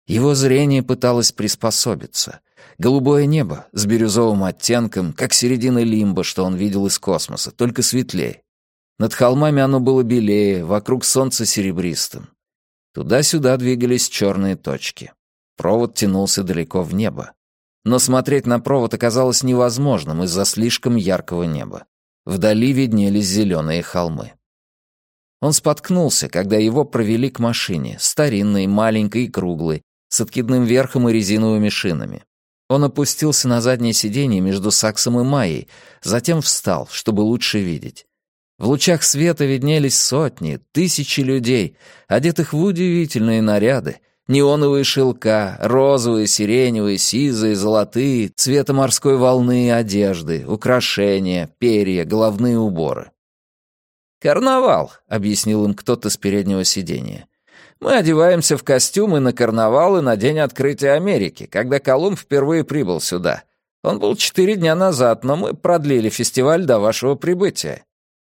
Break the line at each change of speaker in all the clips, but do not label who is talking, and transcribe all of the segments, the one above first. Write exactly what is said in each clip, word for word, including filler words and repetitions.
Его зрение пыталось приспособиться. Голубое небо с бирюзовым оттенком, как середина лимба, что он видел из космоса, только светлее. Над холмами оно было белее, вокруг солнца серебристым. Туда-сюда двигались черные точки. Провод тянулся далеко в небо. Но смотреть на провод оказалось невозможным из-за слишком яркого неба. Вдали виднелись зеленые холмы. Он споткнулся, когда его провели к машине, старинной, маленькой и круглой, с откидным верхом и резиновыми шинами. Он опустился на заднее сиденье между Саксом и Майей, затем встал, чтобы лучше видеть. В лучах света виднелись сотни, тысячи людей, одетых в удивительные наряды, неоновые шелка, розовые, сиреневые, сизые, золотые, цвета морской волны одежды, украшения, перья, головные уборы. «Карнавал», — объяснил им кто-то с переднего сиденья. «Мы одеваемся в костюмы на карнавал и на день открытия Америки, когда Колумб впервые прибыл сюда. Он был четыре дня назад, но мы продлили фестиваль до вашего прибытия».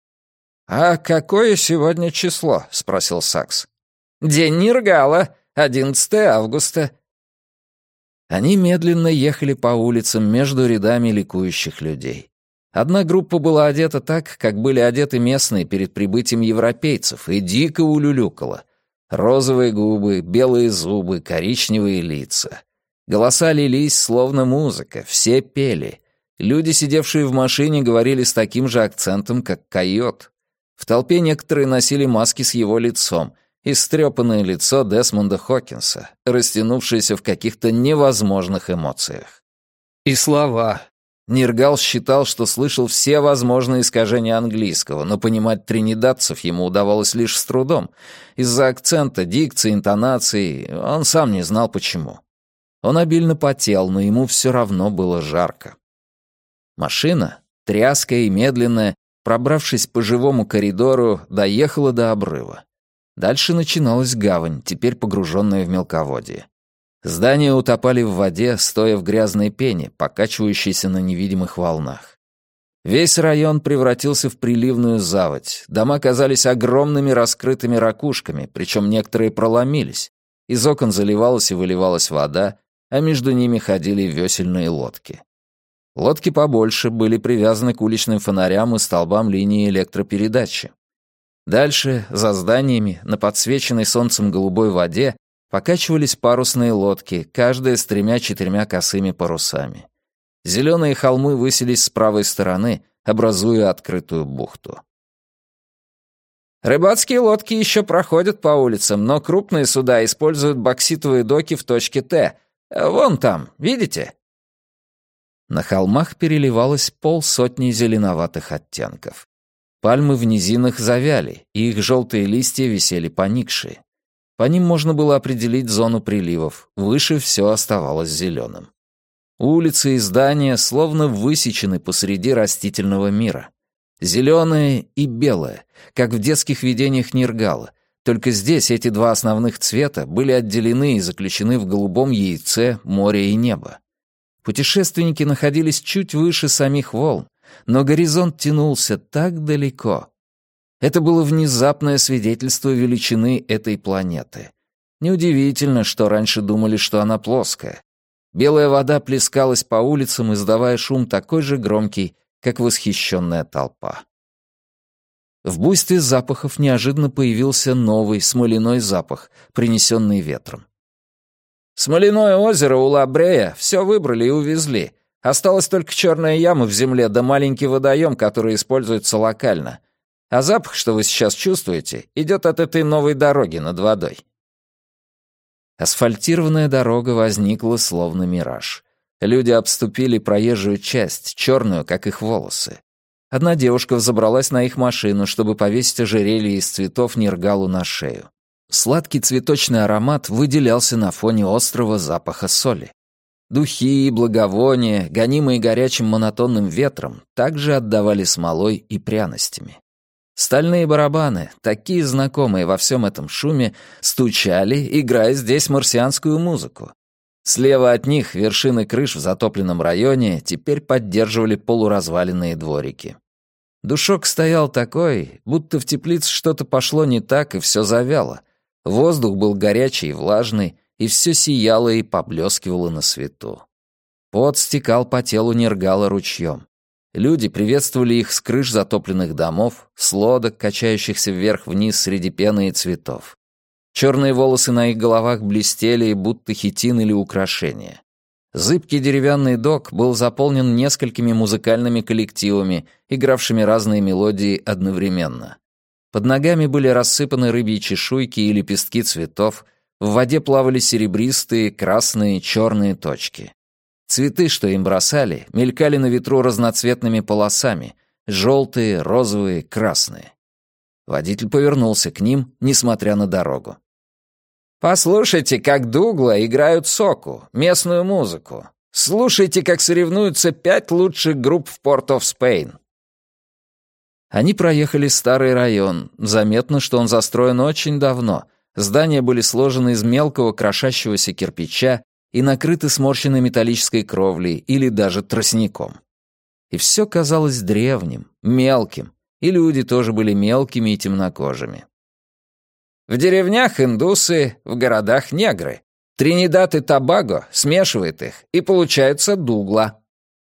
«А какое сегодня число?» — спросил Сакс. «День Нергала, одиннадцатое августа». Они медленно ехали по улицам между рядами ликующих людей. Одна группа была одета так, как были одеты местные перед прибытием европейцев, и дико улюлюкала. Розовые губы, белые зубы, коричневые лица. Голоса лились, словно музыка, все пели. Люди, сидевшие в машине, говорили с таким же акцентом, как койот. В толпе некоторые носили маски с его лицом, истрепанное лицо Десмонда Хокинса, растянувшееся в каких-то невозможных эмоциях. И слова. Нергал считал, что слышал все возможные искажения английского, но понимать тринидадцев ему удавалось лишь с трудом. Из-за акцента, дикции, интонации он сам не знал почему. Он обильно потел, но ему все равно было жарко. Машина, тряская и медленная, пробравшись по живому коридору, доехала до обрыва. Дальше начиналась гавань, теперь погруженная в мелководье. Здания утопали в воде, стоя в грязной пене, покачивающейся на невидимых волнах. Весь район превратился в приливную заводь. Дома казались огромными раскрытыми ракушками, причем некоторые проломились. Из окон заливалась и выливалась вода, а между ними ходили весельные лодки. Лодки побольше были привязаны к уличным фонарям и столбам линии электропередачи. Дальше, за зданиями, на подсвеченной солнцем голубой воде, покачивались парусные лодки, каждая с тремя-четырьмя косыми парусами. Зеленые холмы высились с правой стороны, образуя открытую бухту. «Рыбацкие лодки еще проходят по улицам, но крупные суда используют бокситовые доки в точке Т. Вон там, видите?» На холмах переливалось полсотни зеленоватых оттенков. Пальмы в низинах завяли, и их желтые листья висели поникшие. По ним можно было определить зону приливов, выше все оставалось зеленым. Улицы и здания словно высечены посреди растительного мира. Зеленое и белое, как в детских видениях Нергала, только здесь эти два основных цвета были отделены и заключены в голубом яйце моря и неба. Путешественники находились чуть выше самих волн, но горизонт тянулся так далеко. Это было внезапное свидетельство величины этой планеты. Неудивительно, что раньше думали, что она плоская. Белая вода плескалась по улицам, издавая шум такой же громкий, как восхищенная толпа. В буйстве запахов неожиданно появился новый смоляной запах, принесенный ветром. «Смоляное озеро у Ла-Брея все выбрали и увезли. Осталась только черная яма в земле да маленький водоем, который используется локально. А запах, что вы сейчас чувствуете, идет от этой новой дороги над водой». Асфальтированная дорога возникла словно мираж. Люди обступили проезжую часть, черную, как их волосы. Одна девушка взобралась на их машину, чтобы повесить ожерелье из цветов Нергалу на шею. Сладкий цветочный аромат выделялся на фоне острого запаха соли. Духи и благовония, гонимые горячим монотонным ветром, также отдавали смолой и пряностями. Стальные барабаны, такие знакомые во всем этом шуме, стучали, играя здесь марсианскую музыку. Слева от них вершины крыш в затопленном районе теперь поддерживали полуразваленные дворики. Душок стоял такой, будто в теплице что-то пошло не так и все завяло. Воздух был горячий и влажный, и все сияло и поблескивало на свету. Пот стекал по телу Нергала ручьем. Люди приветствовали их с крыш затопленных домов, с лодок, качающихся вверх-вниз среди пены и цветов. Черные волосы на их головах блестели, будто хитин или украшения. Зыбкий деревянный док был заполнен несколькими музыкальными коллективами, игравшими разные мелодии одновременно. Под ногами были рассыпаны рыбьи чешуйки и лепестки цветов, в воде плавали серебристые, красные, черные точки. Цветы, что им бросали, мелькали на ветру разноцветными полосами — желтые, розовые, красные. Водитель повернулся к ним, несмотря на дорогу. «Послушайте, как дугла играют соку, местную музыку. Слушайте, как соревнуются пять лучших групп в Порт-оф-Спейн». Они проехали старый район. Заметно, что он застроен очень давно. Здания были сложены из мелкого крошащегося кирпича и накрыты сморщенной металлической кровлей или даже тростником. И все казалось древним, мелким, и люди тоже были мелкими и темнокожими. В деревнях индусы, в городах негры. Тринидад и Тобаго смешивает их, и получается дугла.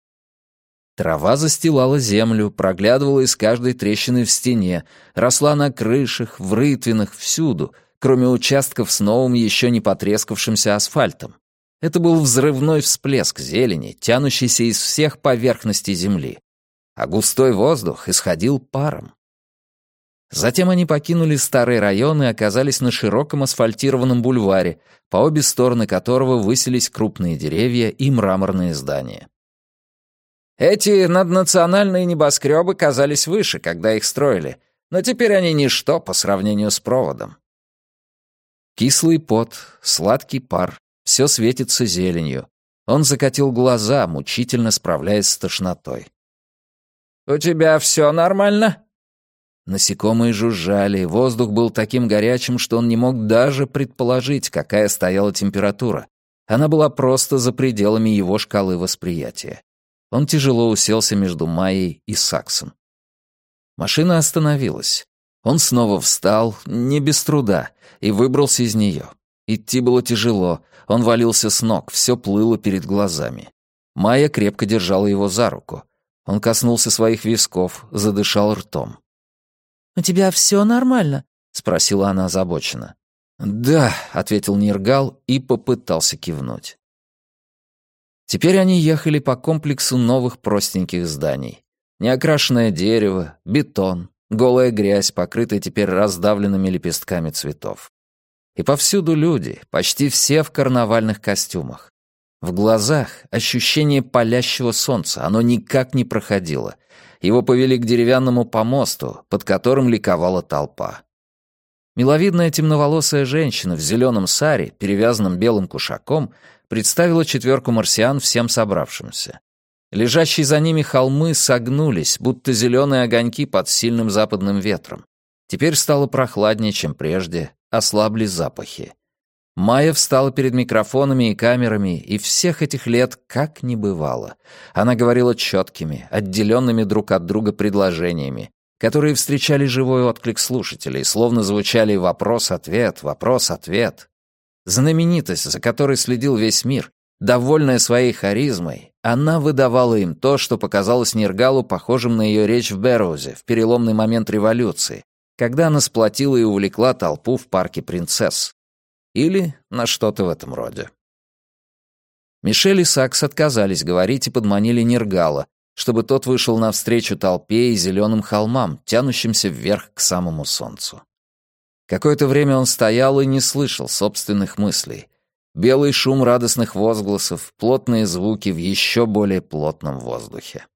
Трава застилала землю, проглядывала из каждой трещины в стене, росла на крышах, в рытвинах, всюду, кроме участков с новым, еще не потрескавшимся асфальтом. Это был взрывной всплеск зелени, тянущийся из всех поверхностей земли. А густой воздух исходил паром. Затем они покинули старый район и оказались на широком асфальтированном бульваре, по обе стороны которого высились крупные деревья и мраморные здания. Эти наднациональные небоскребы казались выше, когда их строили, но теперь они ничто по сравнению с проводом. Кислый пот, сладкий пар, все светится зеленью. Он закатил глаза, мучительно справляясь с тошнотой. «У тебя все нормально?» Насекомые жужжали, воздух был таким горячим, что он не мог даже предположить, какая стояла температура. Она была просто за пределами его шкалы восприятия. Он тяжело уселся между Майей и Саксом. Машина остановилась. Он снова встал, не без труда, и выбрался из нее. Идти было тяжело, он валился с ног, все плыло перед глазами. Майя крепко держала его за руку. Он коснулся своих висков, задышал ртом. «У тебя все нормально?» — спросила она озабоченно. «Да», — ответил Нергал и попытался кивнуть. Теперь они ехали по комплексу новых простеньких зданий. Неокрашенное дерево, бетон, голая грязь, покрытая теперь раздавленными лепестками цветов. И повсюду люди, почти все в карнавальных костюмах. В глазах ощущение палящего солнца, оно никак не проходило. Его повели к деревянному помосту, под которым ликовала толпа. Миловидная темноволосая женщина в зеленом саре, перевязанном белым кушаком, представила четверку марсиан всем собравшимся. Лежащие за ними холмы согнулись, будто зеленые огоньки под сильным западным ветром. Теперь стало прохладнее, чем прежде, ослабли запахи. Майя встала перед микрофонами и камерами, и всех этих лет как не бывало. Она говорила четкими, отделенными друг от друга предложениями, которые встречали живой отклик слушателей, словно звучали вопрос-ответ, вопрос-ответ. Знаменитость, за которой следил весь мир, довольная своей харизмой, она выдавала им то, что показалось Нергалу похожим на ее речь в Берроузе в переломный момент революции, когда она сплотила и увлекла толпу в парке принцесс. Или на что-то в этом роде. Мишель и Сакс отказались говорить и подманили Нергала, чтобы тот вышел навстречу толпе и зеленым холмам, тянущимся вверх к самому солнцу. Какое-то время он стоял и не слышал собственных мыслей. Белый шум радостных возгласов, плотные звуки в еще более плотном воздухе.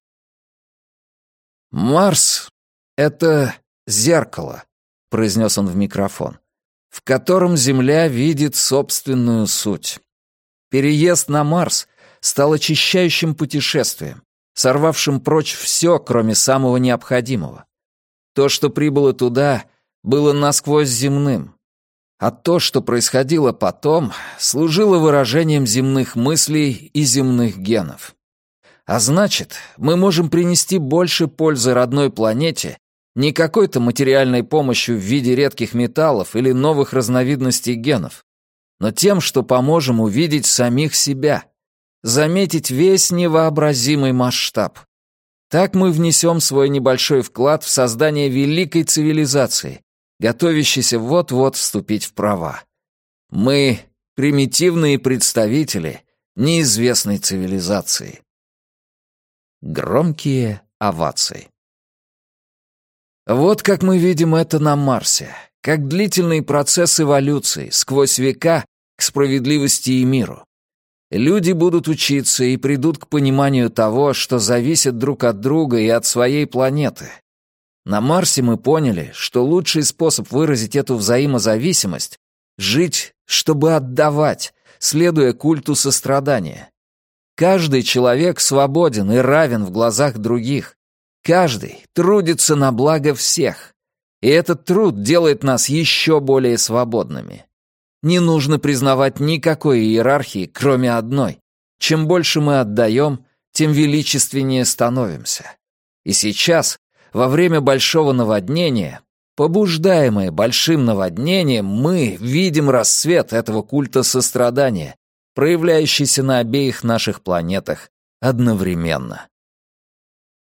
«Марс — это зеркало», — произнес он в микрофон, «в котором Земля видит собственную суть. Переезд на Марс стал очищающим путешествием, сорвавшим прочь все, кроме самого необходимого. То, что прибыло туда, было насквозь земным, а то, что происходило потом, служило выражением земных мыслей и земных генов. А значит, мы можем принести больше пользы родной планете не какой-то материальной помощью в виде редких металлов или новых разновидностей генов. но тем, что поможем увидеть самих себя, заметить весь невообразимый масштаб. Так мы внесем свой небольшой вклад в создание великой цивилизации, готовящейся вот-вот вступить в права. Мы — примитивные представители неизвестной цивилизации. Громкие овации. Вот как мы видим это на Марсе, как длительный процесс эволюции сквозь века к справедливости и миру. Люди будут учиться и придут к пониманию того, что зависят друг от друга и от своей планеты. На Марсе мы поняли, что лучший способ выразить эту взаимозависимость — жить, чтобы отдавать, следуя культу сострадания. Каждый человек свободен и равен в глазах других. Каждый трудится на благо всех. И этот труд делает нас еще более свободными. Не нужно признавать никакой иерархии, кроме одной. Чем больше мы отдаем, тем величественнее становимся. И сейчас, во время большого наводнения, побуждаемые большим наводнением, мы видим расцвет этого культа сострадания, проявляющийся на обеих наших планетах одновременно.